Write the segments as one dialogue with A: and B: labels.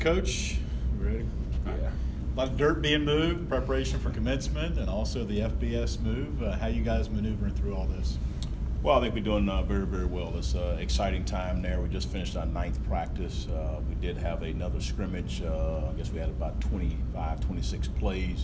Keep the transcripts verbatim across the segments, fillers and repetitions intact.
A: Coach, you ready?
B: Yeah.
A: A lot of dirt being moved, preparation for commencement, and also the F B S move. Uh, how you guys maneuvering through all this?
B: Well, I think we're doing uh, very, very well. It's an exciting time there. We just finished our ninth practice. Uh, we did have another scrimmage. Uh, I guess we had about twenty-five, twenty-six plays.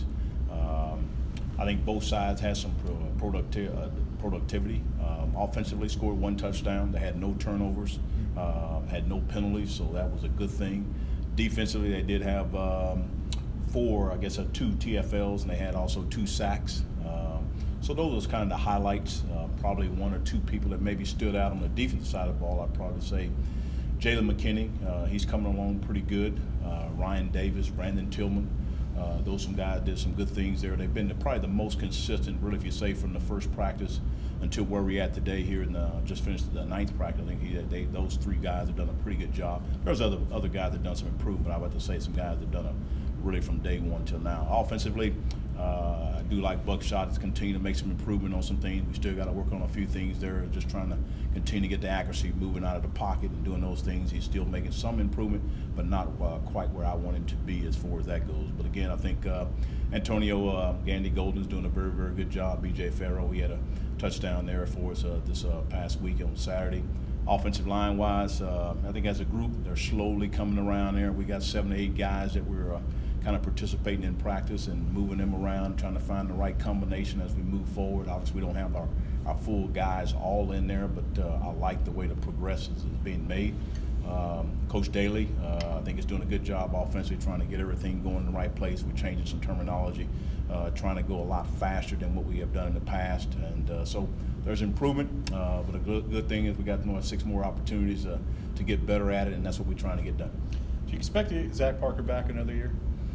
B: Um, I think both sides had some pro- producti- uh, productivity. Um, offensively, scored one touchdown. They had no turnovers, uh, had no penalties, so that was a good thing. Defensively, they did have um, four, I guess, uh, two T F Ls, and they had also two sacks. Um, so those are kind of the highlights. Uh, probably one or two people that maybe stood out on the defensive side of the ball, I'd probably say Jalen McKinney, uh, he's coming along pretty good. Uh, Ryan Davis, Brandon Tillman, uh, those some guys did some good things there. They've been the, probably the most consistent, really, if you say from the first practice until where we're at today here in the, just finished the ninth practice. I think he, they, those three guys have done a pretty good job. There's other other guys that have done some improvement. I would have to say some guys that have done a really from day one till now. Offensively, uh, I do like Buckshot to continue to make some improvement on some things. We still got to work on a few things there, just trying to continue to get the accuracy, moving out of the pocket and doing those things. He's still making some improvement, but not uh, quite where I want him to be as far as that goes. But again, I think uh, Antonio uh, Gandy Golden is doing a very, very good job. B J Farrell, he had a touchdown there for us uh, this uh, past week on Saturday. Offensive line wise, uh, I think as a group, they're slowly coming around there. We got seven to eight guys that we're uh, kind of participating in practice and moving them around, trying to find the right combination as we move forward. Obviously, we don't have our, our full guys all in there, but uh, I like the way the progressions is being made. Um, Coach Daly, uh, I think is doing a good job offensively, trying to get everything going in the right place. We're changing some terminology, uh, trying to go a lot faster than what we have done in the past, and uh, so there's improvement. Uh, but a good, good thing is we got you know, six more opportunities uh, to get better at it, and that's what we're trying to get done.
A: Do you expect to get Zach Parker back another year?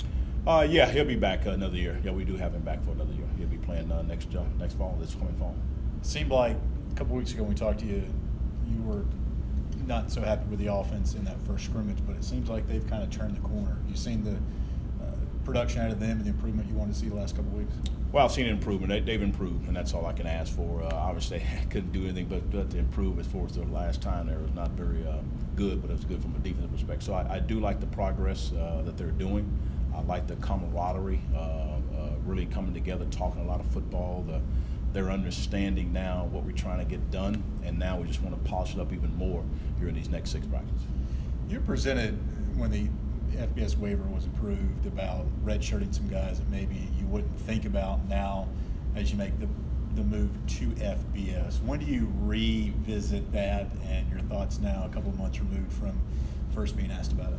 B: Uh, yeah, he'll be back uh, another year. Yeah, we do have him back for another year. He'll be playing uh, next uh, next fall, this coming fall.
A: Seemed like a couple weeks ago when we talked to you, you were not so happy with the offense in that first scrimmage, but it seems like they've kind of turned the corner. You've seen the uh, production out of them and the improvement you wanted to see the last couple of weeks?
B: Well, I've seen improvement. They, they've improved, and that's all I can ask for. Uh, obviously, I couldn't do anything but, but to improve as far as the last time there was not very uh, good, but it was good from a defensive perspective. So I, I do like the progress uh, that they're doing. I like the camaraderie, uh, uh, really coming together, talking a lot of football. The, they're understanding now what we're trying to get done, and now we just want to polish it up even more here in these next six practices.
A: You presented when the F B S waiver was approved about redshirting some guys that maybe you wouldn't think about now as you make the the move to F B S. When do you revisit that and your thoughts now, a couple of months removed from first being asked about it?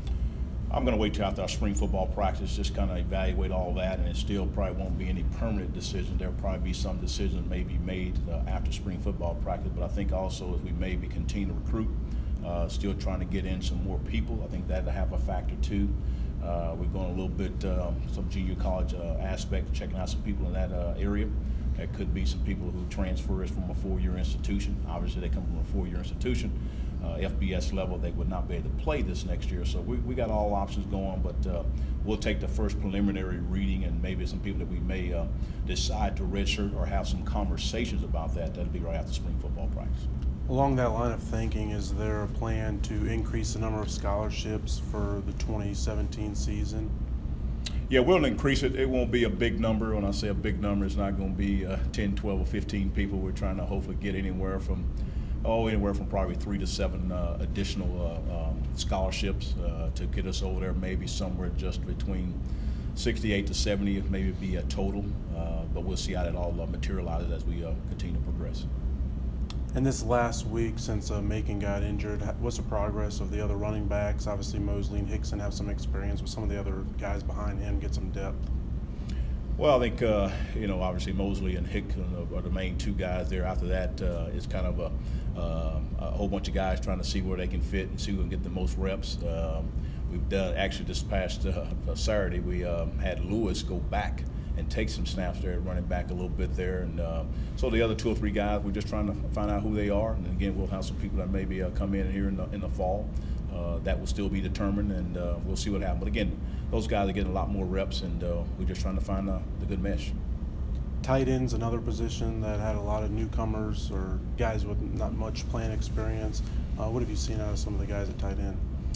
B: I'm going to wait till after our spring football practice, just kind of evaluate all that, and it still probably won't be any permanent decision. There'll probably be some decisions may be made uh, after spring football practice, but I think also as we maybe continue to recruit, uh, still trying to get in some more people. I think that'll have a factor too. Uh, we're going a little bit um, some junior college uh, aspect, checking out some people in that uh, area. There could be some people who transfer us from a four-year institution. Obviously, they come from a four-year institution. Uh, F B S level, they would not be able to play this next year. So we, we got all options going, but uh, we'll take the first preliminary reading, and maybe some people that we may uh, decide to redshirt or have some conversations about that. That'll be right after spring football practice.
C: Along that line of thinking, is there a plan to increase the number of scholarships for the twenty seventeen season?
B: Yeah, we'll increase it. It won't be a big number. When I say a big number, it's not going to be uh, ten, twelve, or fifteen people. We're trying to hopefully get anywhere from oh, anywhere from probably three to seven uh, additional uh, um, scholarships uh, to get us over there, maybe somewhere just between sixty-eight to seventy, maybe be a total. Uh, but we'll see how that all uh, materializes as we uh, continue to progress.
C: And this last week, since uh, Macon got injured, what's the progress of the other running backs? Obviously, Mosley and Hickson have some experience, but some of the other guys behind him get some depth.
B: Well, I think, uh, you know, obviously Mosley and Hickson are the main two guys there. After that, uh, it's kind of a, uh, a whole bunch of guys trying to see where they can fit and see who can get the most reps. Um, we've done, actually this past uh, Saturday, we um, had Lewis go back and take some snaps there, running back a little bit there. And uh, so the other two or three guys, we're just trying to find out who they are. And again, we'll have some people that maybe uh, come in here in the, in the fall. Uh, that will still be determined, and uh, we'll see what happens. But again, those guys are getting a lot more reps, and uh, we're just trying to find uh, the good mesh.
C: Tight end's another position that had a lot of newcomers or guys with not much playing experience. Uh, what have you seen out of some of the guys at tight end?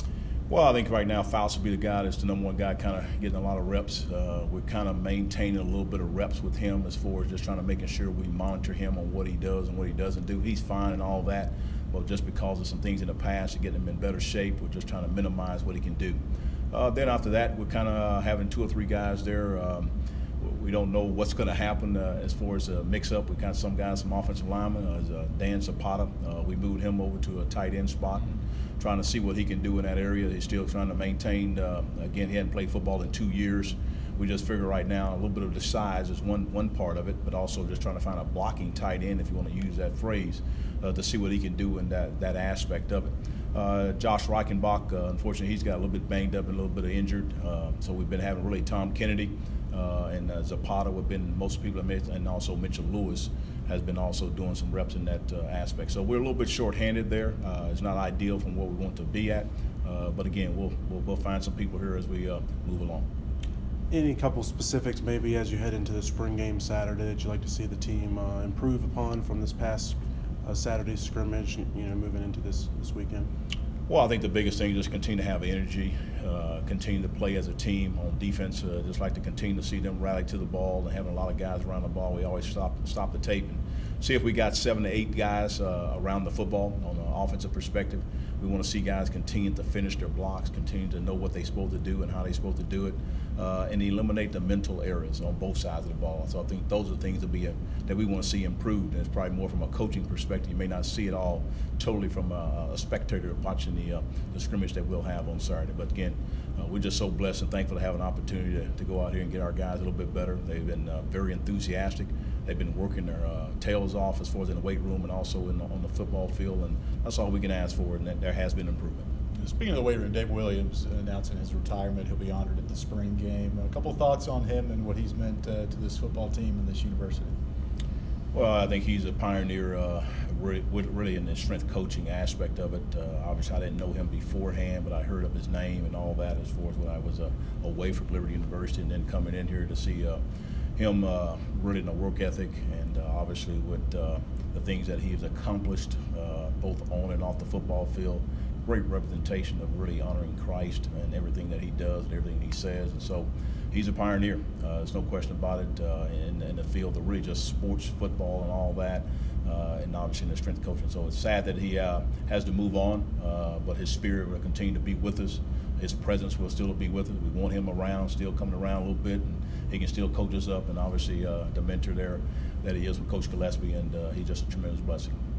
B: Well, I think right now Faust will be the guy that's the number one guy, kind of getting a lot of reps. Uh, we're kind of maintaining a little bit of reps with him as far as just trying to making sure we monitor him on what he does and what he doesn't do. He's fine and all that, but just because of some things in the past to get him in better shape, we're just trying to minimize what he can do. Uh, then after that, we're kind of having two or three guys there. Um, we don't know what's going to happen uh, as far as a mix-up. We got some guys, some offensive linemen. Uh, uh, Dan Zapata, uh, we moved him over to a tight end spot, and trying to see what he can do in that area. He's still trying to maintain. Uh, again, he hadn't played football in two years. We just figure right now a little bit of the size is one one part of it, but also just trying to find a blocking tight end, if you want to use that phrase, uh, to see what he can do in that that aspect of it. Uh, Josh Reichenbach, uh, unfortunately, he's got a little bit banged up and a little bit of injured. Uh, so we've been having really Tom Kennedy uh, and uh, Zapata. We've been most people have made, and also Mitchell Lewis has been also doing some reps in that uh, aspect. So we're a little bit short-handed there. Uh, it's not ideal from where we want to be at, uh, but again, we'll, we'll we'll find some people here as we uh, move along.
C: Any couple specifics maybe as you head into the spring game Saturday that you'd like to see the team uh, improve upon from this past uh, Saturday scrimmage, you know, moving into this, this weekend?
B: Well, I think the biggest thing is just continue to have energy, uh, continue to play as a team on defense. Uh, just like to continue to see them rally to the ball and having a lot of guys around the ball. We always stop stop the tape and see if we got seven to eight guys uh, around the football on an offensive perspective. We want to see guys continue to finish their blocks, continue to know what they're supposed to do and how they're supposed to do it, uh, and eliminate the mental errors on both sides of the ball. So I think those are things that we have, that we want to see improved. And it's probably more from a coaching perspective. You may not see it all totally from a, a spectator watching the, uh, the scrimmage that we'll have on Saturday. But again, uh, we're just so blessed and thankful to have an opportunity to, to go out here and get our guys a little bit better. They've been uh, very enthusiastic. They've been working their uh, tails off as far as in the weight room and also in the, on the football field, and that's all we can ask for, and that there has been improvement.
A: Speaking of the weight room, Dave Williams announcing his retirement. He'll be honored at the spring game. A couple of thoughts on him and what he's meant uh, to this football team and this university.
B: Well, I think he's a pioneer uh, really, really in the strength coaching aspect of it. Uh, obviously, I didn't know him beforehand, but I heard of his name and all that as far as when I was uh, away from Liberty University, and then coming in here to see uh, him uh, really in a work ethic, and uh, obviously with uh, the things that he has accomplished uh, both on and off the football field. Great representation of really honoring Christ and everything that he does and everything he says. And so he's a pioneer. Uh, there's no question about it uh, in, in the field of really just sports, football, and all that, uh, and obviously in the strength coaching. So it's sad that he uh, has to move on, uh, but his spirit will continue to be with us. His presence will still be with us. We want him around, still coming around a little bit, and he can still coach us up, and obviously uh, the mentor there that he is with Coach Gillespie, and uh, he's just a tremendous blessing.